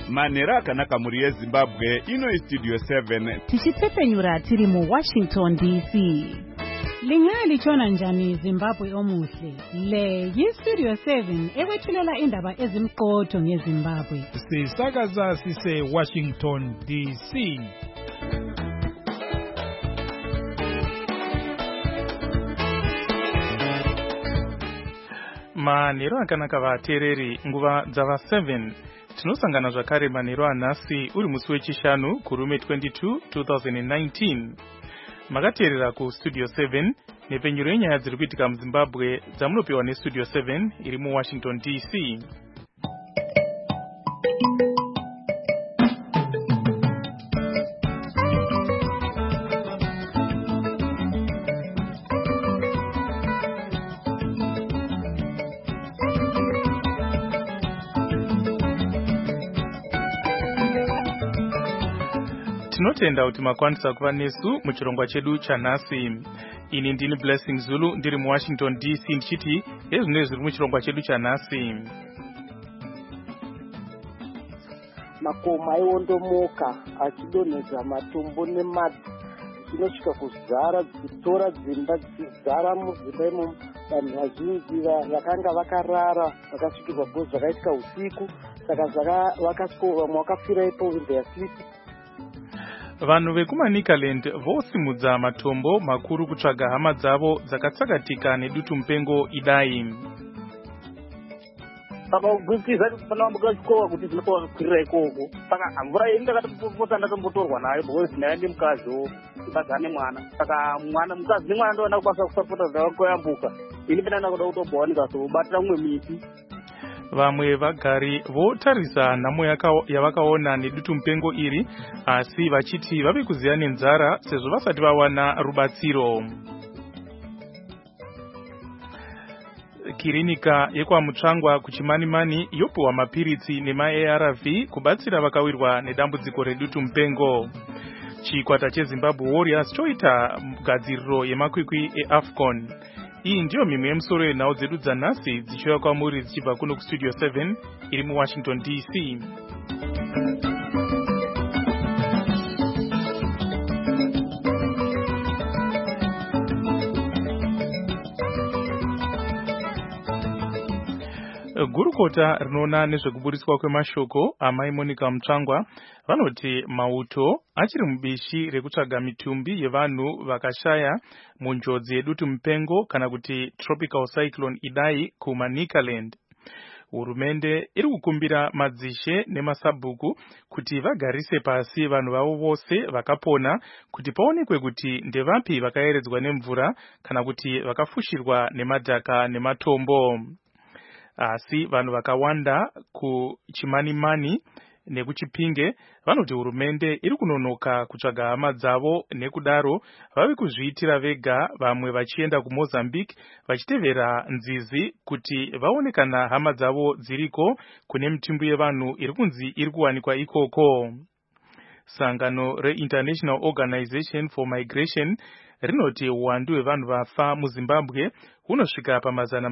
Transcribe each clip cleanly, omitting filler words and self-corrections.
manhero akanaka mhuri yezimbabwe. Ino istudio 7 tichitsepenyura tiri muWashington DC. Lingaya lichona njani Zimbabwe omuhle? Le yistudio 7 ekwethulela indaba ezimqotho ngeZimbabwe. Sisakaza sise Washington DC. Manhero akanaka vateereri, nguva dzava 7 tinosangana zvakare manhero anhasi uri musi wechishanu kurume 22 2019. Makateerera kustudio 7 nepenyuro yenyaya dziri kuitika muZimbabwe dzamunopiwa nestudio 7 iri muWashington DC. Tinotenda kuti makwanisa kuva nesu muchirongwa chedu chanhasi. Ini ndini Blessing Zulu ndiri muWashington DC ndichiti ezvino zviri muchirongwa chedu chanhasi. Makoma aiondomoka achidonhedza matombo nemadzi zvinosvika kuzara dzitora dzimba dzichizara mudzimba imomo. Vanhu vazhinji vakanga vakarara vakasvikirwa bhozi zvakaitika usiku, saka vakasvika vamwe vakafira ipo in their sleep. Vanhu vekuManicaland vosimudza matombo makuru kutsvaga hama dzavo dzakatsakatika nedutu mupengo idai. Pakagwikiza panambuka chikova kuti zvinokuwa kukwirira ikoko. Saka mvura indakatopota ndatombotorwa nayo because naye ndi mukazio ibadzane mwana. Saka mwana mukazi nemwana ndo ndakukwanisa kusapota zvakayambuka. Ini pena ndakuda kutobva ndikazobatira umwe miti. Vamwe vagari votarisa nhamo yavakaona nedutu mupengo iri, asi vachiti vave kuziya nenzara sezvo vasati vawana rubatsiro. Kirinika yekwaMutsvangwa kuChimanimani yopiwa mapiritsi nema-ARV kubatsira vakawirwa nedambudziko redutu mupengo. Chikwata cheZimbabwe Warriors choita gadziriro yemakwikwi eAFCON. Iyi ndiyo mimwe yemusoro yenhau dzedu dzanhasi dzichiuya kwamuri dzichibva kuno kustudio 7 iri muWashington DC. Gurukota rinoona nezvekuburiswa kwemashoko amai Monica Mutsvangwa vanoti mauto achiri mubishi rekutsvaga mitumbi yevanhu vakashaya munjodzi yedutu mupengo kana kuti tropical cyclone idai kuManicaland. Hurumende iri kukumbira madzishe nemasabhuku kuti vagarise pasi vanhu vavo vose vakapona kuti paonekwe kuti ndevapi vakaeredzwa nemvura kana kuti vakafushirwa nemadhaka nematombo. Asi vanhu vakawanda kuChimanimani nekuChipinge vanoti hurumende iri kunonoka kutsvaga hama dzavo nekudaro vave kuzviitira vega, vamwe vachienda kuMozambique vachitevera nzizi kuti vaone kana hama dzavo dziriko kune mitumbi yevanhu iri kunzi iri kuwanikwa ikoko. Sangano reInternational Organization for Migration rinoti uwandu hwevanhu vafa muZimbabwe hunosvika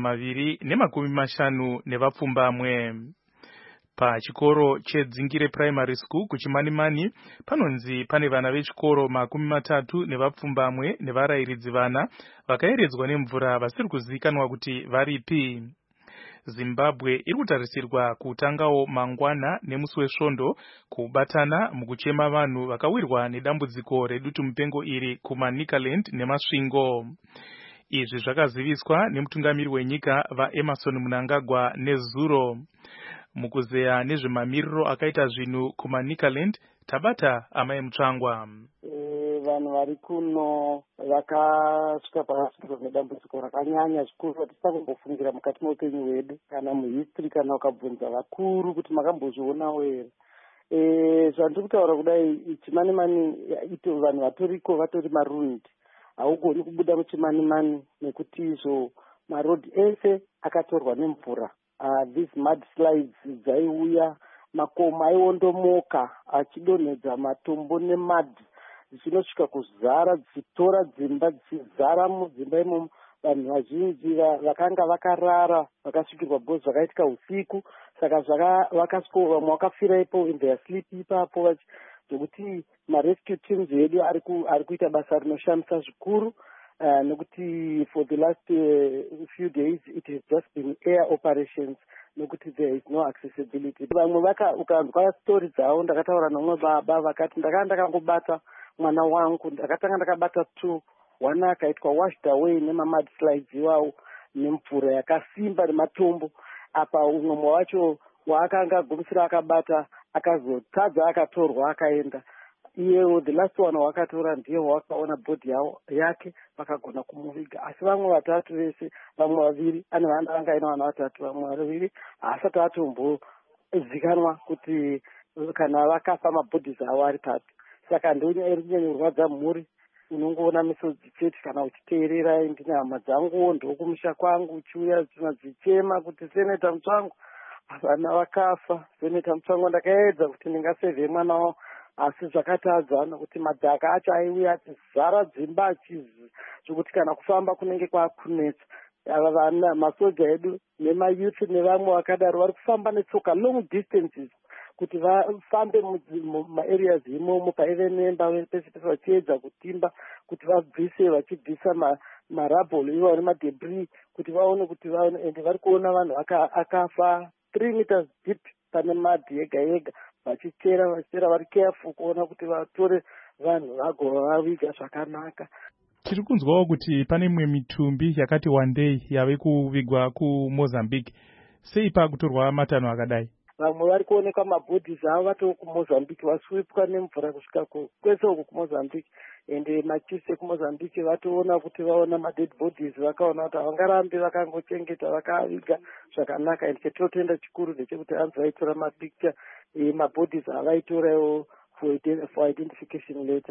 pa250 nevapfumbamwe. Pachikoro cheDzingire Primary School kuChimanimani panonzi pane vana vechikoro 30 nevapfumbamwe nevarairidzi vana vakaeredzwa nemvura vasiri kuzivikanwa kuti varipi. Zimbabwe iri kutarisirwa kutangawo mangwana nemusi wesvondo kubatana mukuchema vanhu vakawirwa nedambudziko redutu mupengo iri kuManicaland nemasvingo. Izvi zvakaziviswa nemutungamiri wenyika vaEmerson Mnangagwa nezuro. Mukuzeya nezvemamiriro akaita zvinhu kuManicaland tabata amai Mutsvangwa. Vanhu vari kuno vakasvika pavasvikirwa nedambudziko rakanyanya zvikuru vatisangombofungira mukati meupenyu hwedu kana muhistory kana ukabvunza vakuru kuti makambozvionawo here. Zvandiri kutaura kudai Chimanimani ito vanhu vatoriko vatori maruined. Haugoni kubuda muChimanimani nekuti izvo marodhi ese akatorwa nemvura. These mudslides dzaiuya, makoma aiondomoka achidonhedza matombo nemadzi zvinosvika kuzara dzitora dzimba dzichizara mudzimba imomo. vanhu vazhinji vakanga vakarara vakasvikirwa because zvakaitika usiku, saka vakasvika vamwe vakafira ipo in their sleep ipapo, zvokuti marescue teams edu ari kuita basa rinoshamisa zvikuru. Nekuti for the last few days it has just been air operations, nekuti there is no accessibility. Vamwe ukanzwa stori dzavo, ndakataura nomwe baba vakati ndakangobata mwana wangu, ndakatanga ndakabata 2, one akaitwa washed away nemamudslide iwawo nemvura yakasimba nematombo. Apa umwe wacho waakanga agumisira akabata akazotadza akatorwa akaenda. Iyewo the last one wakatora ndiye wakaona bhodhi yake vakagona kumuviga. Asi vamwe 3 vese, vamwe 2 anga aina vana 3, vamwe 2 haasati atombozikanwa kuti kana vakafa mabhodhi avo ari papi. Saka ndonyaya iri kunyanyorwadza mhuri. Unongoona misodzi chete kana uchiteerera ndinehama dzangu ndokumusha kwangu uchiuya dzichema kuti Seneta Mutsvangu vana vakafa. Seneta Mutsvangu ndakaedza kuti ndingasevhe mwana wavo, asi zvakatadza nokuti madhaka acho aiuya achizara dzimba zvokuti kana kufamba kunenge kwakunetsa. Ava vana masoja edu nemayuth nevamwe vakadaro vari kufamba netsoka long distances kuti vafambe mumareas imomo paivenemba pese pese vachiedza kutimba kuti vachibvisa marabholo ivo nemadebris kuti vaone kuti vaone. Ende vari kuona vanhu akafa 3 meters deep pane madhi yega yega, vachichera vari careful kuona kuti vatore vanhu vagova vaviga zvakanaka. Tiri kunzwawo kuti pane imwe mitumbi yakati one day yave kuvigwa kuMozambique. Sei pakutorwa matanho akadai? Vamwe vari kuonekwa mabhodhis avo vatoo kuMozambique, vaswipwa nemvura kusvika kwese uku kuMozambique. Ende machiefs ekuMozambique vatoona kuti vaona madead bodies, vakaona kuti havangarambi vakangochengeta vakaviga zvakanaka. Ende chetinotoenda chikuru ndechekuti hanzi vaitora mapicture mabhodhis avaitorawo for identification later.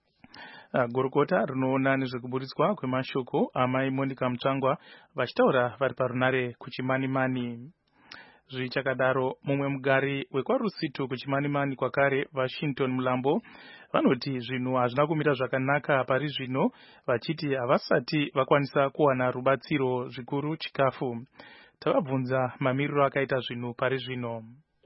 Gurukota rinoona nezvekuburitswa kwemashoko amai Monica Mutsvangwa vachitaura vari parunare kuChimanimani. Zvichakadaro, mumwe mugari wekwaRusitu kuChimanimani kwakare Washington Mulambo vanoti zvinhu hazvina kumira zvakanaka pari zvino, vachiti havasati vakwanisa kuwana rubatsiro zvikuru chikafu. Tavabvunza mamiriro akaita zvinhu pari zvino.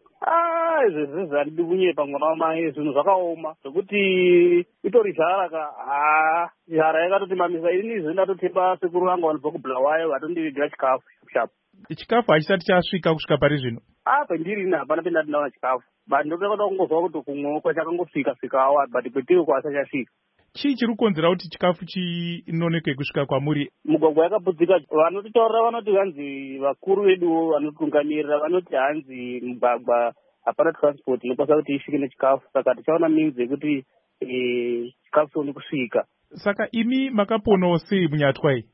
Izvezvi zvandidi kunyepa mwana wamai, zvinhu zvakaoma zvokuti itori zharaka. Zhara yakatoti mamisa ini zvinatotepa sekuru vangu vanobva kuBulawayo vatondivigira chikafu shapu. Chikafu hachisati chasvika kusvika pari zvino? Pendiri hapana pendati ndaona chikafu, but ndotoda kungozwa kuti kumwewo kwachakangosvika but kwetiri kwasachasvika. Chii chiri kukonzera kuti chikafu chinoneke kusvika kwamuri? Mugwagwa yakapudzika. Vanototaurira vanoti hanzi vakuru vedu vanotungamirira vanoti hanzi mugwagwa hapana transport inokwanisa kuti isvike nechikafu, saka tichaona minzi yekuti chikafu chione kusvika. Saka imi makaponawo sei munyatwa iyi?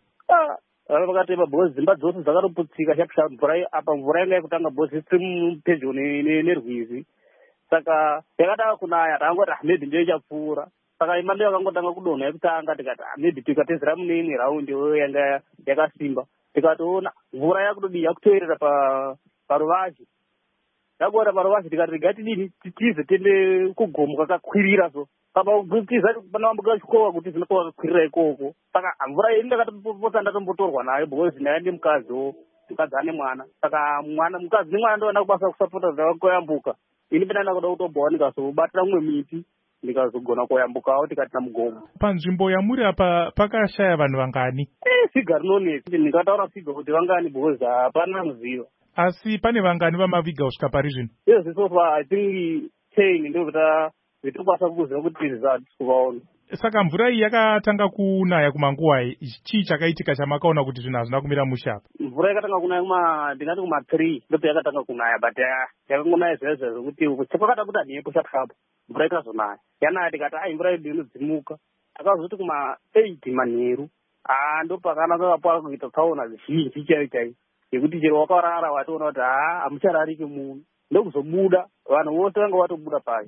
Vakatepa bhozi dzimba dzose dzakatoputsika shapisha. Mvura yanga yekutanga bhozi isiri pedyo nerwizi, saka yakadava kunaya takangoti maybe ndiyo ichapfuura. Saka imba ndiyo yakangotanga kudonha yekutanga, tikati maybe tikatezera mune imwe raundi yanga yakasimba, tikatoona mvura yakutoerera paruvazhe. Yakuora paruvazhe tikati regatidini titize tiende kugomo kakakwirira so. Tiza panawambuka chikova kuti zvinokova kakwirira ikoko. Saka mvura iyi ndakatopota ndatombotorwa nayo because naye ndi mukadzi ane mwana. Saka mukadzi nemwana ndo ndakubasa kusapota zvavakoyambuka. Ini pena ndakuda kutobvawo ndikazobatira mumwe miti ndikazogona koyambukawo tikati namugomo. Panzvimbo yamuri apa pakashaya vanhu vangani? Figa rinonetsa. Ndingataura figa kuti vangani because hapana muziva. Asi pane vangani vamaviga kusvika pari zvino? Yes, so far I think 10 ndio vitokwanisa kuziva kuti result kuvaona. Saka mvura iyi yakatanga kunaya kumanguwai, chii chakaitika chamakaona kuti zvinhu hazvina kumira mushe apa? Mvura yakatanga kunaya ndingati kuma3 ndipo yakatanga kunaya, but yakangonaya zvezvo zvokuti kwakata kuti mhepo shapu mvura ikazonaya. Yanaya tikati mvura yedu inodzimuka. Akazoti kuma8 manheru ndo pakanaka kuita tsaona zhinji chaiyo yekuti chero wakarara watoona kuti hamucharariki munhu. Ndokuzobuda vanhu vose vanga vatobuda pazhe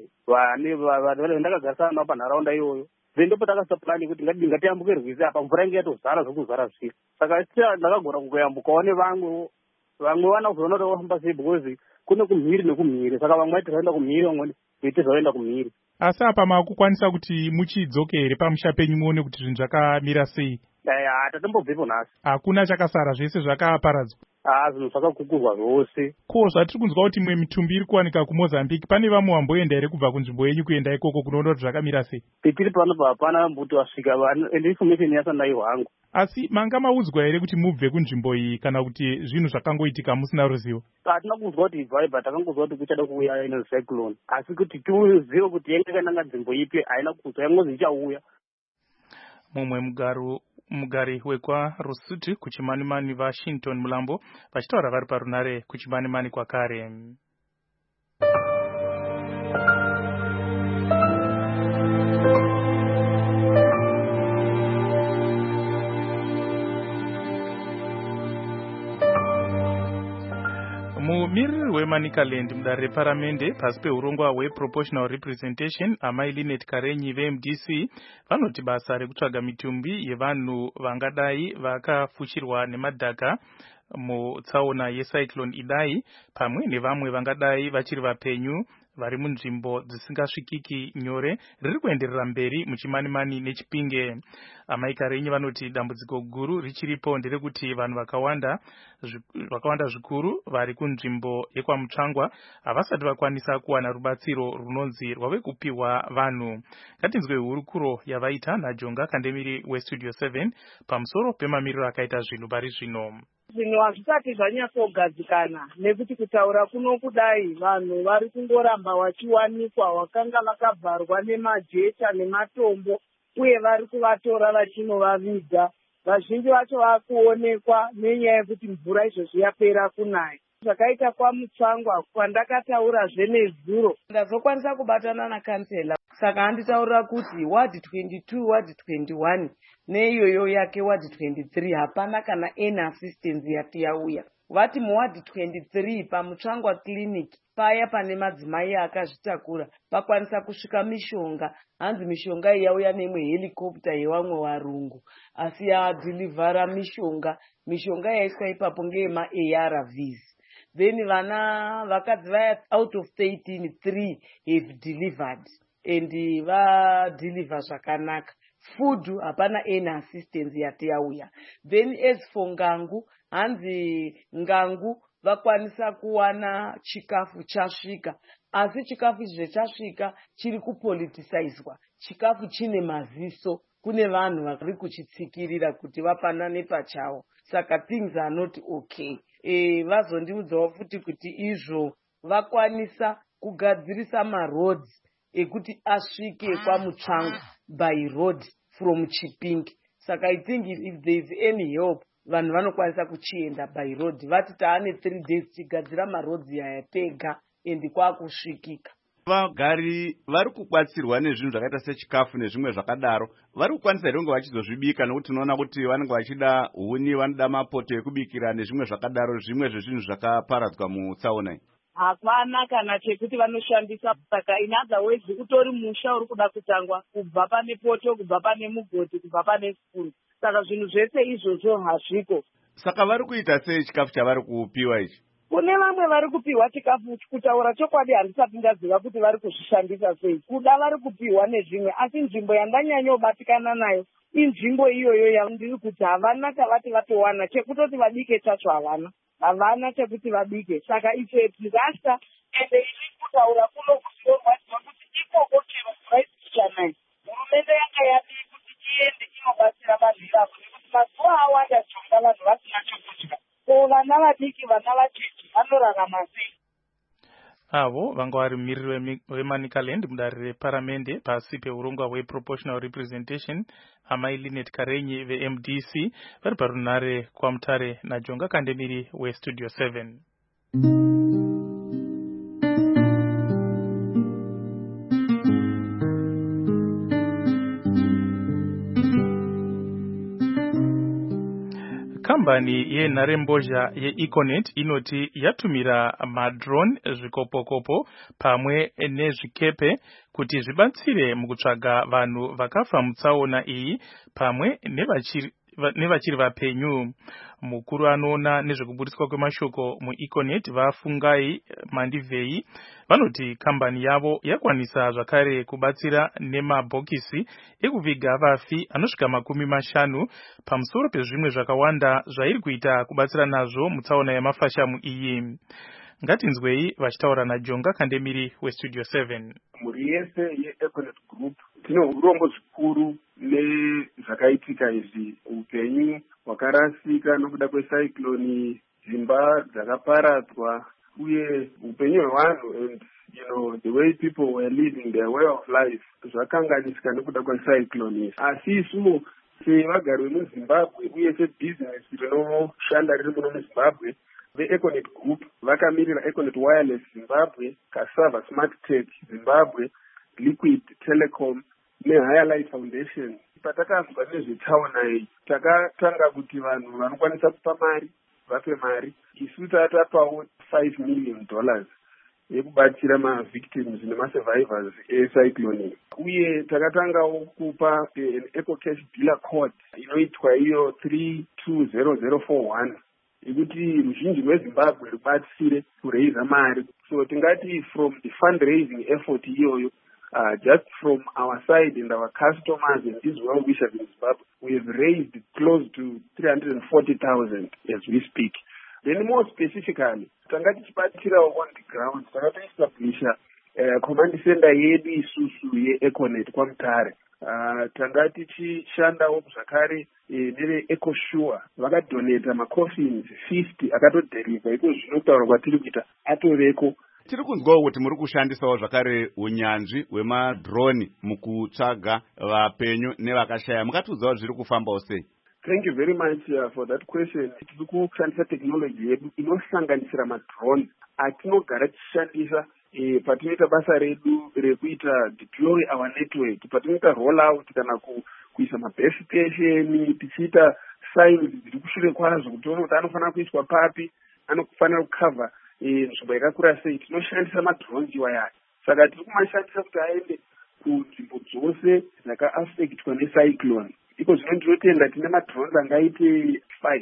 vanhu ndakagarisana navo panharaunda iyoyo. Ndipo takasa plani kuti ngatiambuke rwizi apa mvura inge yatozara zvokuzara zvika. Saka ndakagona kungoyambukawo nevamwe vana kuzoona kuti vafamba sei because kune kumhiri nekumhiri. Saka vamwe vaiti vaenda kumhiri, vamwe vaiti vaenda kumhiri. Asi apa makukwanisa kuti muchidzoke here pamusha penyu muone kuti zvinhu zvakamira sei? Tatambobvepo nhasi. Hakuna chakasara, zvese zvakaparadzwa. Zvinhu zvakagugurwa zvose. Ko zvatiri kunzwa kuti imwe mitumbi iri kuwanika kuMozambique, pane vamwe vamboenda here kubva kunzvimbo yenyu kuenda ikoko kunoona kuti zvakamira sei? Petiri pano hapana mbuti wasvika, ende information yasanaiwo hangu. Asi manga maudzwa here kuti mubve kunzvimbo iyi kana kuti zvinhu zvakangoitika musina ruzivo? Hatina kuzwa kuti ibva, takangozwa kuti kuchada kuuya ine cyclone. Asi kuti tiuzive kuti yanga yakananga nzvimbo ipi haina kuzwa, yangozi ichauya. Mumwe mugari wekwa Rusutu kuchimanimani vaShinton Mulambo vachitaura vari parunare kuchimanimani kwakare. Mumiriri weManicaland mudare reparamende pasi peurongwa hweproportional representation amai Linet Karenyi veMDC vanoti basa rekutsvaga mitumbi yevanhu vangadai vakafushirwa nemadhaka mutsaona yecyclone Idai pamwe nevamwe vangadai vachiri vapenyu vari munzvimbo dzisingasvikiki nyore riri kuenderera mberi muchimanimani neChipinge. Amai Karenyi vanoti dambudziko guru richiripo nderekuti vanhu vakawanda zvikuru vari kunzvimbo yekwaMutsvangwa havasati vakwanisa kuwana rubatsiro runonzi rwave kupiwa vanhu. Ngatinzwe hurukuro yavaita naJonga Kandemiri weStudio 7 pamusoro pemamiriro akaita zvinhu pari zvino. Zvinhu hazvisati zvanyatsogadzikana nekuti kutaura kuno kudai vanhu vari kungoramba vachiwanikwa vakanga vakabvarwa nemajecha nematombo uye vari kuvatora vachinovaviga. Vazhinji vacho vakuonekwa nenyaya yekuti mvura izvozvi yapera kunaya. Zvakaita kwaMutsvangwa kwandakataurazve nezuro ndazokwanisa kubatana nakansela, saka anditaurira kuti ward 22 ward 21 neiyoyo yake ward 23 hapana kana any assistance yati yauya. Vati muward 23 paMutsvangwa clinic paya pane madzimai akazvitakura pakwanisa kusvika mishonga, hanzi mishonga yauya nemwe helicopter yevamwe varungu, asi yadhilivhara mishonga yaiswa ipapo ngeyema ARVs. Then vakadzi vaya out of 13 3 have delivered and vadeliver zvakanaka. Food hapana any assistance yati yauya. Then as for Ngangu, hanzi Ngangu vakwanisa kuwana chikafu chasvika, asi chikafu izvi chasvika chiri kupoliticizwa. Chikafu chine maziso, kune vanhu vari kuchitsikirira kuti vapanane pachawo, saka things are not okay. Vazondiudzawo futi kuti izvo vakwanisa kugadzirisa maroads ekuti asvike kwaMutsvangwa by road from Chipinge. Saka I think if there is any help, vanhu vanokwanisa kuchienda by road. Vati taane 3 days tigadzira maroads yaya tega endi kwakusvikika. Vagari vari kukwatsirwa nezvinhu zvakaita sechikafu nezvimwe zvakadaro vari kukwanisa here kunge vachizozvibika, nokuti tinoona kuti vanenge vachida huni, vanoda mapoto ekubikira nezvimwe zvakadaro, zvimwe zvezvinhu zvakaparadzwa mutsaona iyi? Hapana kana chekuti vanoshandisa, saka in other words utori musha uri kuda kutangwa, kubva pane poto, kubva pane mugoti, kubva pane spoon. Saka zvinhu zvese izvozvo hazviko. Saka vari kuita sei chikafu chavari kupiwa ichi? Kune vamwe vari kupiwa chikafu, kutaura chokwadi handisati ndaziva kuti vari kuzvishandisa sei. Kuda vari kupiwa nezvimwe, asi nzvimbo yandanyanyobatikana nayo inzvimbo iyoyo yandiri kuti havana chavati vatowana, chekutoti vabike chacho havana chekuti vabike. Saka it's a disaster, ende iri kutaura kuno kusiorwadziwa kuti ikoko chero kuraisichanai hurumende yanga yadi kuti iende inobatsira vanhu ivavo, nekuti mazuva awanda chonga vanhu vasina chokudya. So vana vadiki, vana vacheche vanorarama sei? Avo vanga vari mumiriri weManicaland mudare reparamende pasi peurongwa hweproportional representation amai Linet Karenyi veMDC vari parunare kwaMutare naJonga Kandemiri weStudio 7. Kambani yenharembozha yeEconet inoti yatumira madrone, zvikopokopo pamwe nezvikepe kuti zvibatsire mukutsvaga vanhu vakafa mutsaona iyi pamwe nevachiri vapenyu. Mukuru anoona nezvekuburiswa kwemashoko muEconet vafungai Mandivhei vanoti kambani yavo yakwanisa zvakare kubatsira nemabhokisi ekuviga vafi anosvika 50 pamusoro pezvimwe zvakawanda zvairi kuita kubatsira nazvo mutsaona yamafashamu iyi. Ngatinzwei vachitaura naJonga Kandemiri weStudio 7. Mhuri yese yeEconet Group tine urombo zvikuru nezvakaitika izvi. Upenyu hwakarasika nokuda kwecyclone, dzimba dzakaparadzwa, uye upenyu hwevanhu and the way people were living their way of life zvakanganisika nokuda kwecyclone. Asi isuwo sevagari vemuZimbabwe uye sebhizinesi rinoshanda riri muno muZimbabwe, veEconet Group vakamirira Econet Wireless Zimbabwe, Cassava Smart Tech Zimbabwe, Liquid Telecom neHigher Light Foundation. Patakanzwa nezvetsaona iyi, takatanga kuti vanhu vanokwanisa kupa mari vape mari. Isu tatapawo $5 million yekubatsira mavictims nemasurvivors ecyclone. Uye takatangawo kupa an Eco Cash Dealer Code inoitwa iyo 320041 ikuti ruzhinji rweZimbabwe rubatsire kuraise mari. So tingati from the fundraising effort iyoyo, just from our side and our customers and these well-wishers in Zimbabwe, we have raised close to 340,000 as we speak. Then more specifically, tanga tichibatsira on the ground, tanga tiestablisha command center yedu isusu yeEconet kwaMutare. Tanga tichishandawo zvakare neveEcoSure vakadoneta macoffins 50 akatodheriva. Iko zvinotaura kwatiri kuita atoveko. Tiri kunzwawo kuti muri kushandisawo zvakare unyanzvi hwemadroni mukutsvaga vapenyu nevakashaya. Mukatiudzawo zviri kufambawo sei? Thank you very much for that question. Tiri kushandisa technology yedu inosanganisira madrone atinogara tichishandisa patinoita basa redu rekuita deploy our network, patinoita roll out kana kuisa mabase station, tichiita signs dziri kushure kwazvo kuti tione kuti anofanira kuiswa papi, anofanira kucover nzvimbo yakakura sei. Tinoshandisa madrones iwaya. Saka tiri kumashandisa kuti aende kunzvimbo dzose dzakaaffectwa necyclone. Iko zvino ndinotenda tine madrones angaite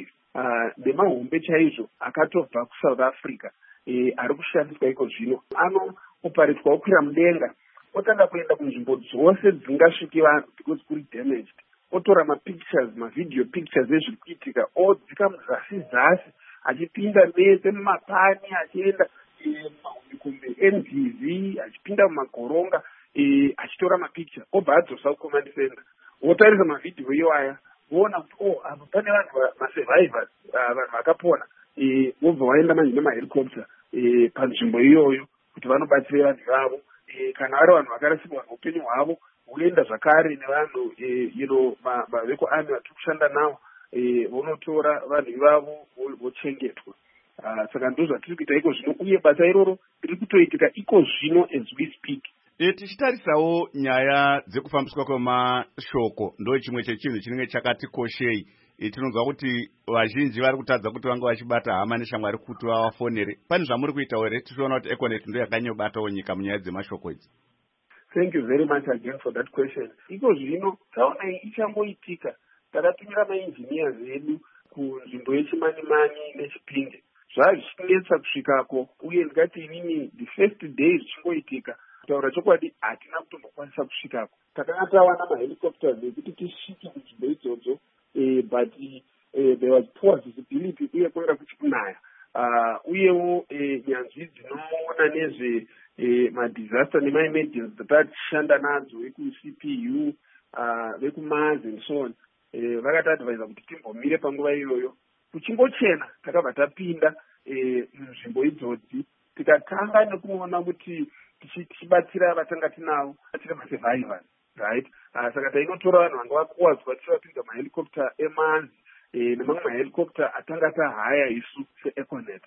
5 nemahombe chaizvo akatobva kuSouth Africa ari kushandiswa iko zvino. Anoparitwa okwira mudenga, otanga kuenda kunzvimbo dzose dzingasviki vanhu because kuri damaged, otora mapictures, mavideo pictures ezviri kuitika, odzika muzasi achipinda mese mumapani, achienda mumahombekombe eNTV, achipinda mumagoronga, achitora mapicture, obva adzosa kucommand center, otarisa mavideo iwaya, voona kuti apa pane vanhu masurvivors, vanhu vakapona, vobva vaenda manje nemahelicopter panzvimbo iyoyo kuti vanobatsira vanhu vavo. Kana vari vanhu vakarasikwa upenyu hwavo, voenda zvakare nevanhu veko army vatiri kushanda navo, vonotora vanhu ivavo vochengetwa. Saka ndo zvatiri kuita iko zvino, uye basa iroro riri kutoitika iko zvino as we speak. Tichitarisawo nyaya dzekufambiswa kwemashoko ndo chimwe chechinhu chinenge chakati koshei. Tinonzwa kuti vazhinji vari kutadza kuti vanga vachibata hama neshamwari kuti vavafonere. Pane zvamuri kuita here tichiona kuti Econet ndo yakanyobatawo nyika munyaya dzemashoko idzi? Thank you very much again for that question. Iko zvino taona ichangoitika, takatumira maengineers edu kunzvimbo yeChimanimani neChipinge. Zvazvichinetsa kusvikako, uye ndikati inini the first day zvichingoitika, kutaura chokwadi hatina kutombokwanisa kusvikako. Takanga tawana mahelicopters ekuti tisvike kunzvimbo idzodzo, but there was poor visibility uye kwanga kuchikunaya. Uyewo nyanzvi dzinoona nezve madisaster nemaemergency dzatachishanda nadzo vekuCPU, vekuMars and so on, vakatiadvaisa kuti timbomire panguva iyoyo. Kuchingochena takabva tapinda munzvimbo idzodzi, tikatanga nekuona kuti tichibatsira vatanga tinavo, batsira masurvivors, right? Saka tainotora vanhu vanga vakuwadzwa tichivapinza mahelicopter eManzi nemamwe mahelicopter atanga tahaya isu seEconet.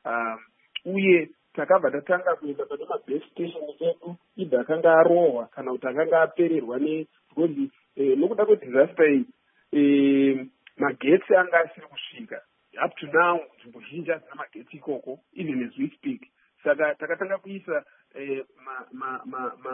Uye takabva tatanga kuenda pane mabase station edu ibva akanga arohwa kana kuti akanga apererwa because nokuda kwedisaster iyi magetsi anga asiri kusvika. Up to now nzvimbo zhinji hadzina magetsi ikoko, even as we speak. Saka takatanga kuisa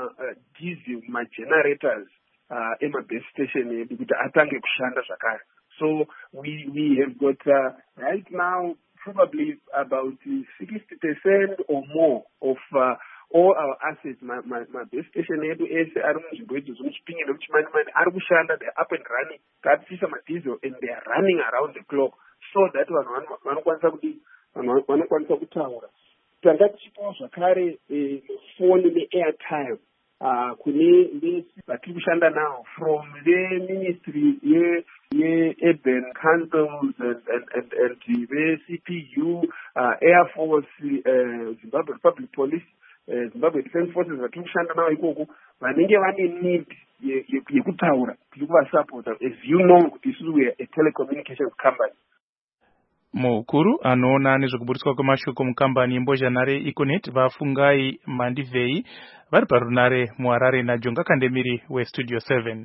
diesel magenerators emabase station edu kuti atange kushanda zvakare. So we have got right now probably about 60% or more of all our assets. My base station edu ese ari munzvimbo idzi zvomuchipinge nekuchimani ari kushanda, they're up and running, tatisa madiesel, and they are running around the clock, so that vanokwanisa kutaura. Tanga tichipawo zvakare foni neairtime kune vese vatiri kushanda navo from the ministry urban councils and the CPU, Air Force, Zimbabwe Republic Police, Zimbabwe Defense Forces vatiri kushanda navo ikoko vanenge vane need yekutaura tiri kuvasupporta. As you know, this is a telecommunications company. Mukuru anoona nezvekuburiswa kwemashoko mukambani yembozhanhare Econet vafungai Mandivhei vari parunare muHarare naJonga Kandemiri weStudio 7.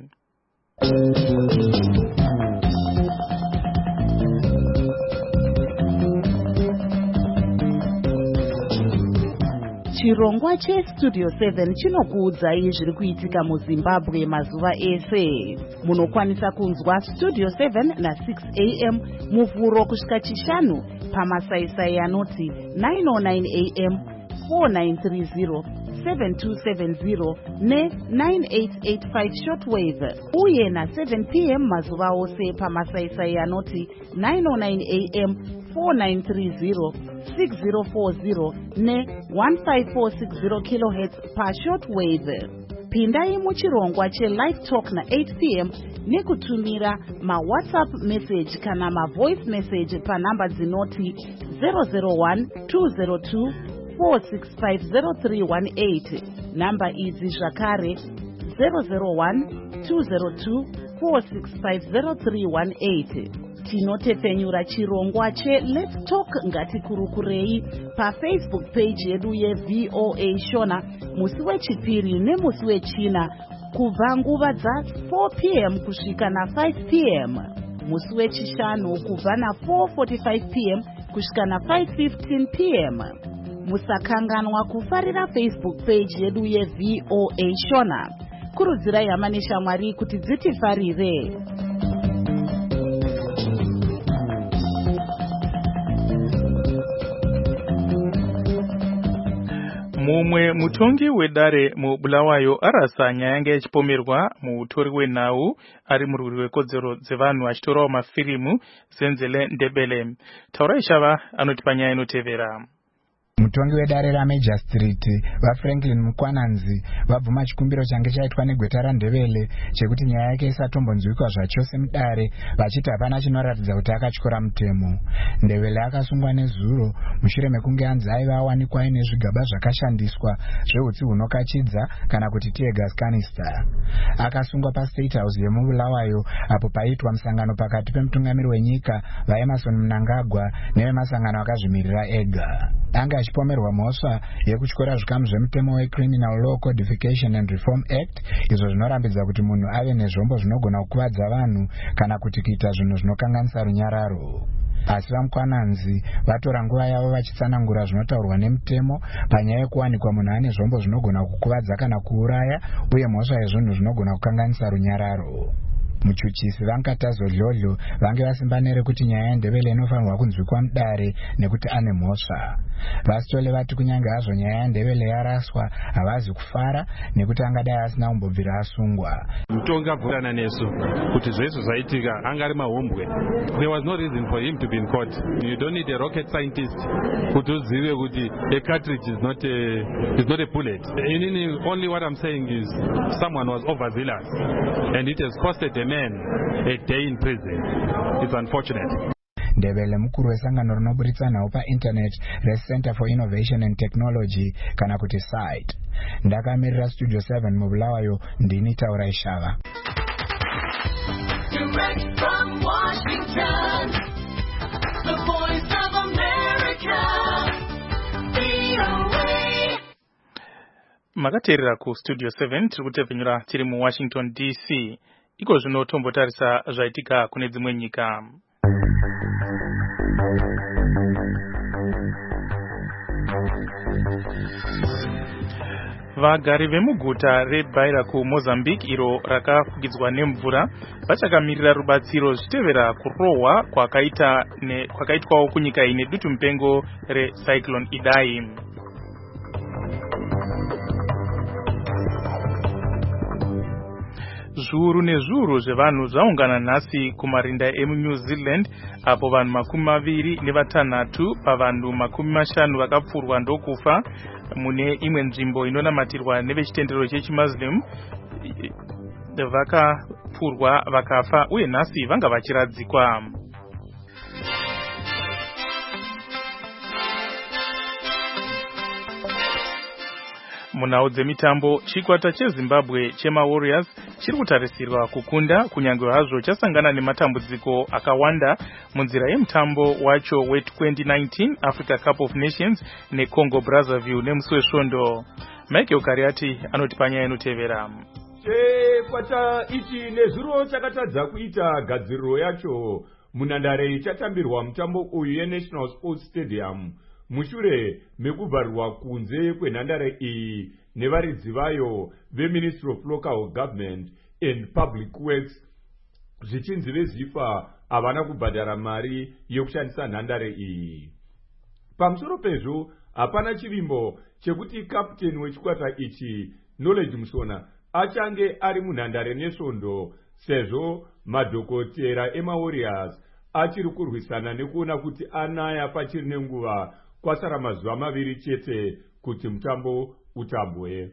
Chirongwa cheStudio 7 chinokuudzai zviri kuitika muZimbabwe mazuva ese. Munokwanisa kunzwa Studio 7 na6 am muvhuro kusvika chishanu pamasaisai anoti 909 am, 4930, 7270 ne9885 shortwave, uye na7 pm mazuva ose pamasaisai anoti 909 am, 4930, 6040 ne1540 kHz pashortwave. Pindai muchirongwa chelive talk na8 pm nekutumira mawhatsapp message kana mavoice message panhamba dzinoti 001-202 4650318. Namba idzi zvakare 001-202 4650318. Tinotepfenyura chirongwa che-Let's Talk ngatikurukurei paFacebook page yedu yeVOA Shona musi wechipiri nemusi wechina kubva nguva dza4 pm kusvika na5 pm, musi wechishanu kubva na4:45 pm kusvika na5:15 pm. Musakanganwa kufarira Facebook page yedu yeVOA Shona. Kurudzirai hama neshamwari kuti dzitifarire. Mumwe mutongi wedare muBulawayo arasa nyaya yanga yachipomerwa mutori wenhau ari murwiri wekodzero dzevanhu achitorawo mafirimu Zenzele Ndebele. Taurai Shava anoti panyaya inotevera. Mutongi wedare raMajor Street vaFranklin Mukwananzi vabvuma chikumbiro change chaitwa negweta raNdebele chekuti nyaya yake isatombonzwikwa zvachose mudare, vachiti hapana chinoratidza kuti akatyora mutemo. Ndebele akasungwa nezuro mushure mekunge anzi aiva awanikwa aine zvigaba zvakashandiswa zveutsi hunokachidza kana kuti tear gas canister. Akasungwa paState House yemuBulawayo apo paiitwa musangano pakati pemutungamiri wenyika vaEmerson Mnangagwa nevemasangano akazvimirira ega. Anga achipomerwa mhosva yekutyora zvikamu zvemutemo weCriminal Law Codification and Reform Act, izvo zvinorambidza kuti munhu ave nezvombo zvinogona kukuvadza vanhu kana kuti kuita zvinhu zvinokanganisa runyararo. Asi vaMukwananzi vatora nguva yavo vachitsanangura zvinotaurwa nemutemo panyaya yekuwanikwa munhu ane zvombo zvinogona kukuvadza kana kuuraya uye mhosva yezvinhu zvinogona kukanganisa runyararo. Muchuchisi Vankatazo Dlodlo vange vasimba nerekuti nyaya yaNdebele inofanirwa kunzwikwa mudare nekuti ane mhosva. Vasitole vati kunyange hazvo nyaya yaNdebele yaraswa havazi kufara nekuti angadai asina kumbobvira asungwa. Mutongi abvurana nesu kuti zvese zvaitika anga ari mahombwe. There was no reason for him to be in court. You don't need a rocket scientist kuti uzive kuti a cartridge is not a bullet. Only what I'm saying is someone was overzealous and it has costed a man a day in prison. It's unfortunate. Ndebele mukuru wesangano rinoburitsa nhau painternet reCenter for Innovation and Technology kana kuti SITE. Ndakamirira Studio 7 muBulawayo, ndini Taurai Shava. Direct from Washington, the Voice of America, VOA. Makateerera kuStudio 7 tiri kutepfenyura tiri muWashington DC. Iko zvino tombotarisa zvaitika kune dzimwe nyika. Vagari vemuguta reBaira kuMozambique iro rakafukidzwa nemvura vachakamirira rubatsiro zvichitevera kurohwa kwakaitwawo kunyika ine dutu mupengo reCyclone Idai. Zviuru nezviuru zvevanhu zvaungana nhasi kumarinda emuNew Zealand apo vanhu 26 pavanhu 50 vakapfurwa ndokufa mune imwe nzvimbo inonamatirwa nevechitendero chechimuslim vakapfurwa vakafa uye nhasi vanga vachiradzikwa. Munhau dzemitambo, chikwata cheZimbabwe chemaWarriors chiri kutarisirwa kukunda kunyange hazvo chasangana nematambudziko akawanda munzira yemutambo wacho we2019 Africa Cup of Nations neCongo Brazzaville nemusi wesvondo. Michael Kariati anoti panyaya inotevera. Chikwata ichi nezuro chakatadza kuita gadziriro yacho munhandare ichatambirwa mutambo uyu yeNational Sports Stadium mushure mekubvarirwa kunze kwenhandare iyi nevaridzi vayo veMinistry of Local Government and Public Works zvichinzi vezvifa havana kubhadhara mari yekushandisa nhandare iyi. Pamusoro pezvo hapana chivimbo chekuti kaputeni wechikwata ichi Knowledge Musona achange ari munhandare nesvondo sezvo madhokotera emaWarriors achiri kurwisana nekuona kuti anaya pachiri nenguva kwasara mazuva 2 chete kuti mutambo utambwe.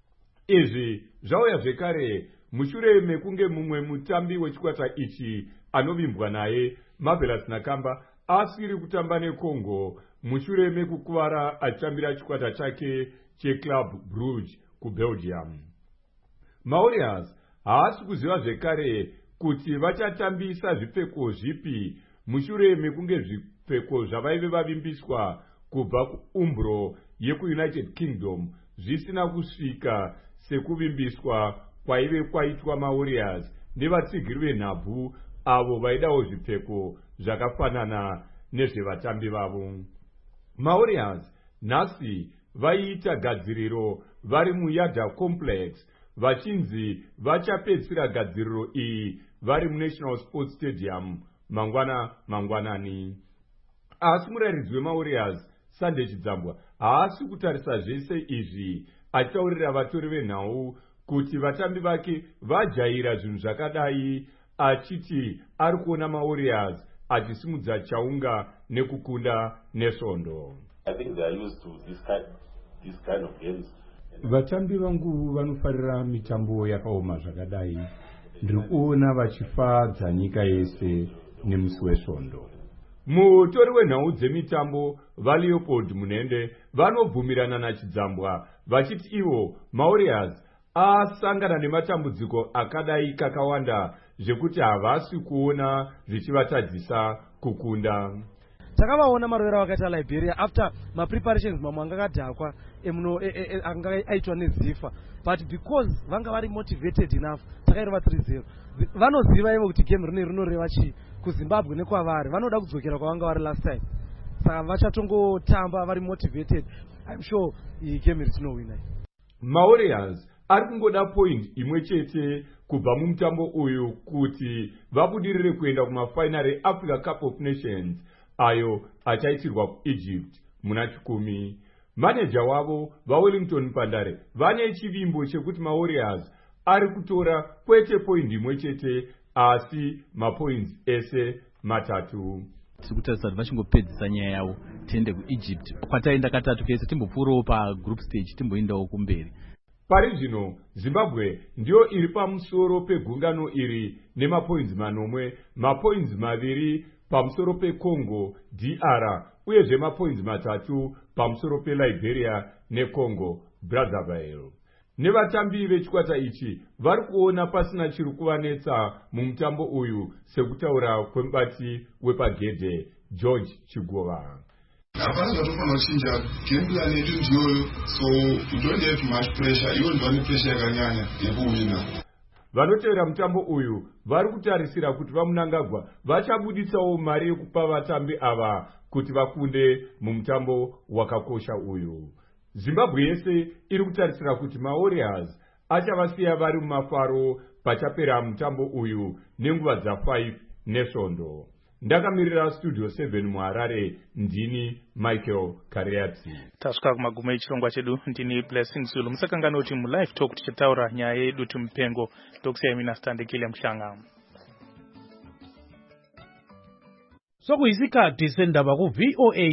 Izvi zvauya zvekare mushure mekunge mumwe mutambi wechikwata ichi anovimbwa naye Marvelous Nakamba asiri kutamba neCongo mushure mekukuvara achitambira chikwata chake cheClub Brugge kuBelgium. maWarriors haasi kuziva zvekare kuti vachatambisa zvipfeko zvipi mushure mekunge zvipfeko zvavaive vavimbiswa kubva kuUmbro yekuUnited Kingdom zvisina kusvika sekuvimbiswa kwaive kwaitwa maWarriors nevatsigiri venhabvu avo vaidawo zvipfeko zvakafanana nezvevatambi vavo. maWarriors nhasi vaiita gadziriro vari muYada Complex vachinzi vachapedzisira gadziriro iyi vari muNational Sports Stadium mangwanani. Asi murayiridzi wemaWarriors Sunday Chidzambwa haasi kutarisa zvese izvi achitaurira vatori venhau kuti vatambi vake vajaira zvinhu zvakadai achiti ari kuona maWarriors achisimudza chaunga nekukunda nesvondo. I think they are used to this kind of games. Vatambi vangu vanofarira mitambo yakaoma zvakadai. Ndiri kuona vachifadza nyika yese nemusi wesvondo. Mutori wenhau dzemitambo vaLeopold Munende vanobvumirana naChidzambwa vachiti ivo maWarriors asangana nematambudziko akadai kakawanda zvekuti havasi kuona zvichivatadzisa kukunda. Takavaona marwera wakaita Liberia after preparations mamwe anga akadhakwa anga aitwa neZifa, but because vanga vari motivated enough takairova 3-0 vanoziva ivo kuti game rine rinoreva chii kuZimbabwe nekwavari vanoda kudzokera kwavanga vari last time, saka vachatongotamba vari motivated. I'm sure iyi game ritinowina. maWarriors ari kungoda point imwe chete kubva mumutambo uyu kuti vabudirire kuenda kumafinal eAfrica Cup of Nations ayo achaitirwa kuEgypt muna 10. Maneja wavo vaWellington Pandare vane chivimbo chekuti maWarriors ari kutora kwete point imwe chete asi mapoints ese 3. Sikutarisa kuti vachingopedzisa nyaya yavo tiende kuEgypt kwataenda katatu kese timbopfuurawo pagroup stage timboendawo kumberi. Pari zvino Zimbabwe ndiyo iri pamusoro pegungano iri nemapoints 9, mapoints 2 pamusoro peCongo DR uyezve mapoints 3 pamusoro peLiberia neCongo Brazzaville. Nevatambi vechikwata ichi vari kuona pasina chiri kuvanetsa mumutambo uyu sekutaura kwemubati wepagedhe George Chigova. Hapana zvatofanira kuchinja, game plan yedu ndiyoyo, so you don't have much pressure, iwo ndivane pressure yakanyanya yekuwina. Vanotevera mutambo uyu vari kutarisira kuti vaMunangagwa vachabuditsawo mari yekupa vatambi ava kuti vakunde mumutambo wakakosha uyu. zimbabwe yese iri kutarisira kuti mawarriors achavasiya vari mumafaro pachapera mutambo uyu nenguva dza5 nesvondo. Ndakamirira studio 7 muHarare, ndini Michael Kareatsi. Tasvika kumagumo echirongwa chedu, ndini Blessing Zulu. Musakangana kuti mulive talk tichitaura nyaya yedutu mupengo. Ndokusiyai mina Standekile Mhlanga. Sokuyisikhathi sendaba ku VOA